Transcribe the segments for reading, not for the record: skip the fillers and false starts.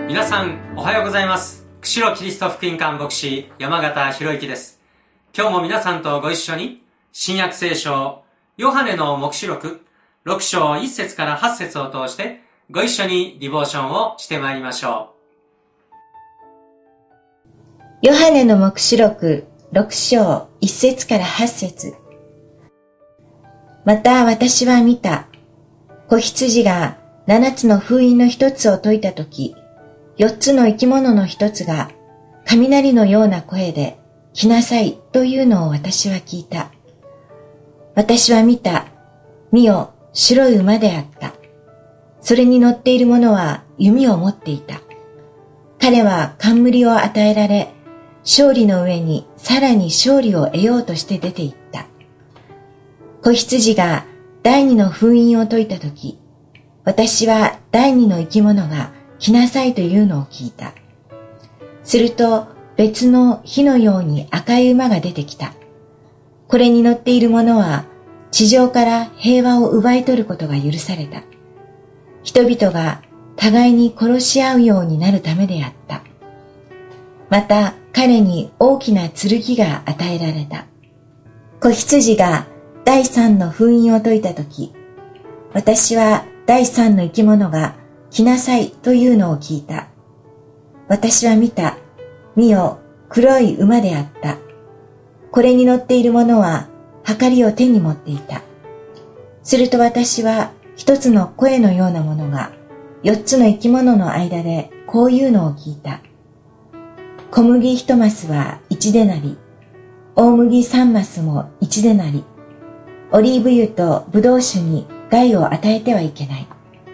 皆さんおはようございます。釧路キリスト福音館牧師山形博之です。今日も皆さんとご一緒に新約聖書ヨハネの黙示録6章1節から8節を通してご一緒にディボーションをしてまいりましょう。ヨハネの黙示録6章1節から8節。また私は見た。子羊が7つの封印の一つを解いたとき、4つの生き物の一つが雷のような声で来なさいというのを私は聞いた。私は見た。見よ、白い馬であった。それに乗っている者は弓を持っていた。彼は冠を与えられ、勝利の上にさらに勝利を得ようとして出て行った。子羊が第二の封印を解いたとき、私は第二の生き物が来なさいというのを聞いた。すると別の火のように赤い馬が出てきた。これに乗っている者は地上から平和を奪い取ることが許された。人々が互いに殺し合うようになるためであった。また彼に大きな剣が与えられた。子羊が第三の封印を解いたとき、私は第三の生き物が来なさいというのを聞いた。私は見た。見よ、黒い馬であった。これに乗っている者は、はかりを手に持っていた。すると私は、一つの声のようなものが、4つの生き物の間で、こういうのを聞いた。小麦1マスは1デナリ、大麦3マスも1デナリ、オリーブ油とブドウ酒に害を与えてはいけない。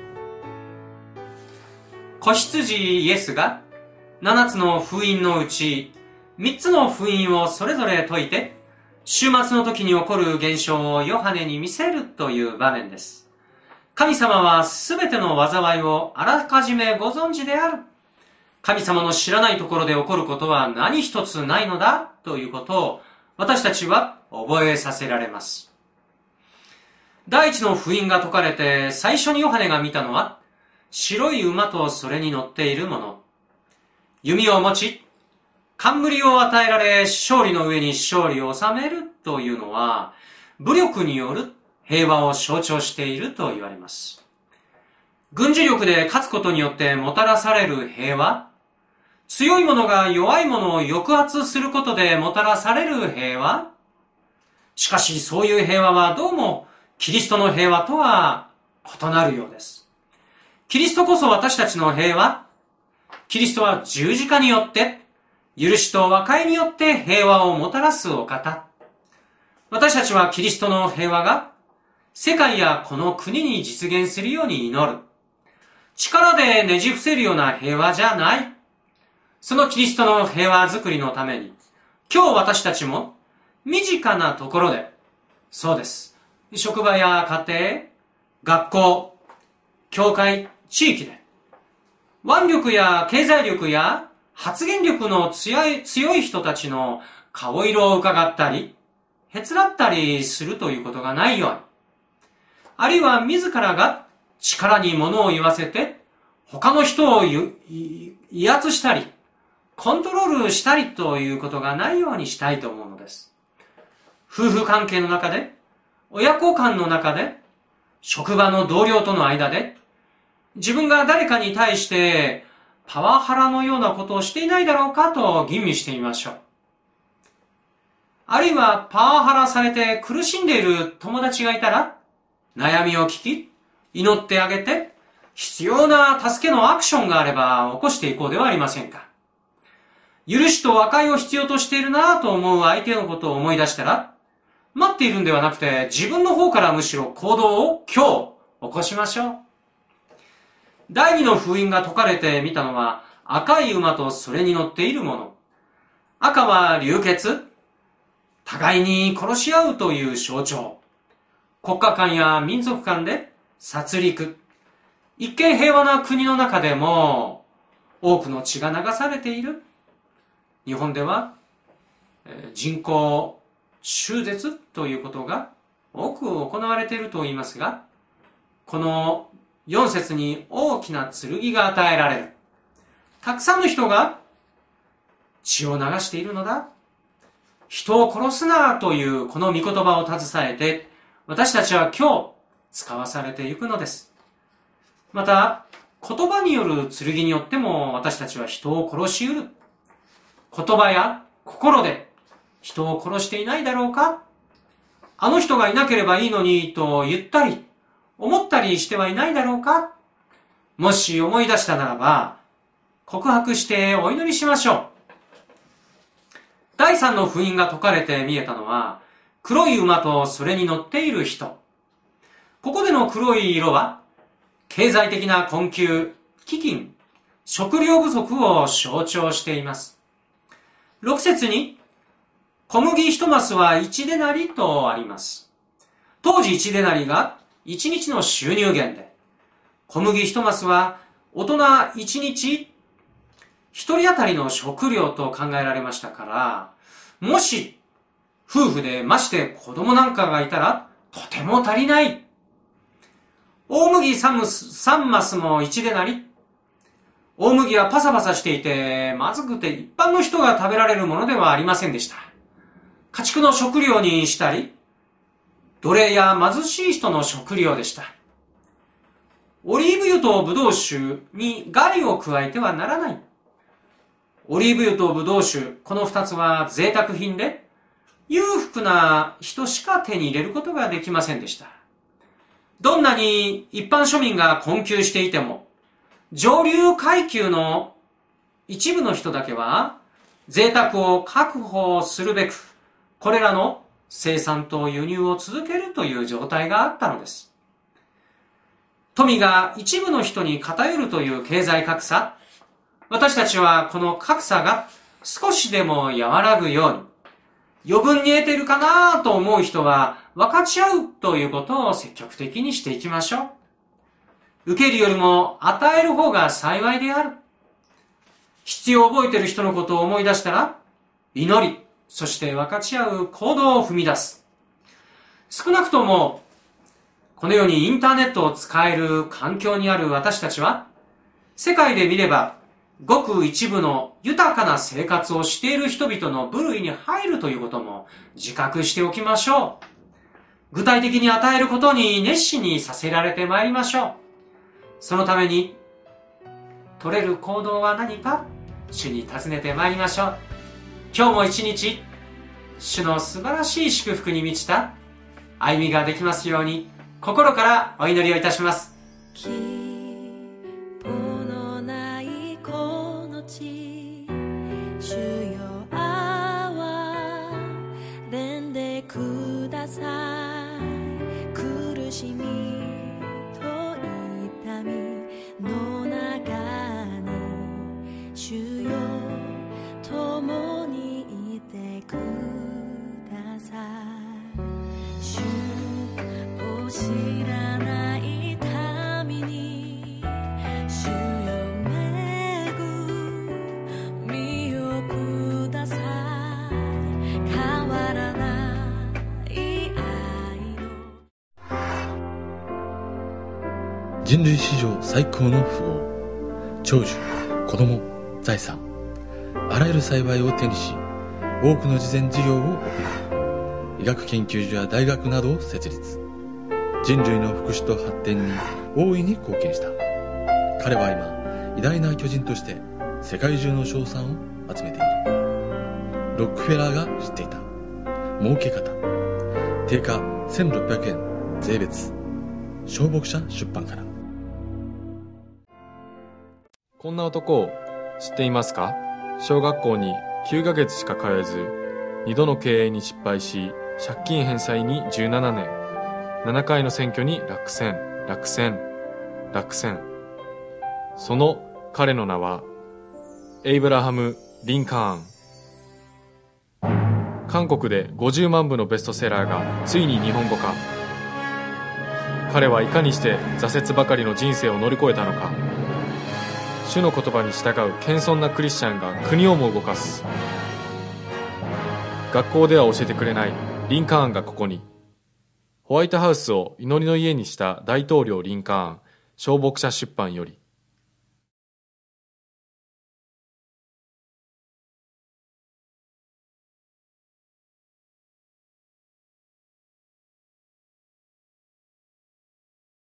子羊イエスが7つの封印のうち3つの封印をそれぞれ解いて終末の時に起こる現象をヨハネに見せるという場面です。神様はすべての災いをあらかじめご存知である。神様の知らないところで起こることは何一つないのだということを私たちは覚えさせられます。第一の封印が解かれて最初にヨハネが見たのは白い馬とそれに乗っているもの。弓を持ち、冠を与えられ、勝利の上に勝利を収めるというのは、武力による平和を象徴していると言われます。軍事力で勝つことによってもたらされる平和、強い者が弱い者を抑圧することでもたらされる平和。しかしそういう平和はどうもキリストの平和とは異なるようです。キリストこそ私たちの平和。キリストは十字架によって、許しと和解によって平和をもたらすお方。私たちはキリストの平和が世界やこの国に実現するように祈る。力でねじ伏せるような平和じゃない。そのキリストの平和づくりのために、今日私たちも身近なところで、そうです。職場や家庭、学校、教会、地域で腕力や経済力や発言力の強い人たちの顔色を伺ったり、へつらったりするということがないように、あるいは自らが力に物を言わせて他の人を威圧したり、コントロールしたりということがないようにしたいと思うのです。夫婦関係の中で、親子間の中で、職場の同僚との間で、自分が誰かに対してパワハラのようなことをしていないだろうかと吟味してみましょう。あるいはパワハラされて苦しんでいる友達がいたら、悩みを聞き、祈ってあげて、必要な助けのアクションがあれば起こしていこうではありませんか。許しと和解を必要としているなぁと思う相手のことを思い出したら、待っているんではなくて自分の方からむしろ行動を今日起こしましょう。第二の封印が解かれてみたのは赤い馬とそれに乗っているもの。赤は流血、互いに殺し合うという象徴。国家間や民族間で殺戮。一見平和な国の中でも多くの血が流されている。日本では人工中絶ということが多く行われていると言いますが、この4節に大きな剣が与えられる。 たくさんの人が血を流しているのだ。人を殺すなというこの御言葉を携えて、私たちは今日使わされていくのです。また、言葉による剣によっても私たちは人を殺し得る。言葉や心で人を殺していないだろうか？あの人がいなければいいのにと言ったり、思ったりしてはいないだろうか？もし思い出したならば、告白してお祈りしましょう。第三の封印が解かれて見えたのは、黒い馬とそれに乗っている人。ここでの黒い色は、経済的な困窮、飢饉、食料不足を象徴しています。6節に、小麦一マスは1デナリとあります。当時1デナリが1日の収入源で、小麦一マスは大人1日1人当たりの食料と考えられましたから、もし夫婦でまして子供なんかがいたらとても足りない。大麦3マスも1デナリ。大麦はパサパサしていてまずくて一般の人が食べられるものではありませんでした。家畜の食料にしたり、奴隷や貧しい人の食料でした。オリーブ油とブドウ酒にガリを加えてはならない。オリーブ油とブドウ酒、この2つは贅沢品で、裕福な人しか手に入れることができませんでした。どんなに一般庶民が困窮していても、上流階級の一部の人だけは、贅沢を確保するべく、これらの生産と輸入を続けるという状態があったのです。富が一部の人に偏るという経済格差、私たちはこの格差が少しでも和らぐように、余分に得ているかなと思う人は分かち合うということを積極的にしていきましょう。受けるよりも与える方が幸いである。必要を覚えている人のことを思い出したら、祈り、そして分かち合う行動を踏み出す。少なくとも、このようにインターネットを使える環境にある私たちは、世界で見れば、ごく一部の豊かな生活をしている人々の部類に入るということも自覚しておきましょう。具体的に与えることに熱心にさせられてまいりましょう。そのために、取れる行動は何か、主に尋ねてまいりましょう。今日も一日、主の素晴らしい祝福に満ちた歩みができますように、心からお祈りをいたします。 希望のないこの地、主よ憐れんでください。苦しみと痛みの中に、主よ共にいてください。主を知らない民に、主よ恵みをください。変わらない愛の。 人類史上最高の富豪、長寿、子供、財産、あらゆる幸いを手にし、多くの慈善事業を行い、医学研究所や大学などを設立。人類の福祉と発展に大いに貢献した。彼は今、偉大な巨人として世界中の称賛を集めている。ロックフェラーが知っていた儲け方。定価1600円税別。小牧者出版から。 こんな男を知っていますか？小学校に9ヶ月しか通えず、2度の経営に失敗し、借金返済に17年、7回の選挙に落選。その彼の名は、エイブラハム・リンカーン。韓国で50万部のベストセラーがついに日本語化。彼はいかにして挫折ばかりの人生を乗り越えたのか。主の言葉に従う謙遜なクリスチャンが国をも動かす。学校では教えてくれないリンカーンがここに。ホワイトハウスを祈りの家にした大統領リンカーン、小牧者出版より。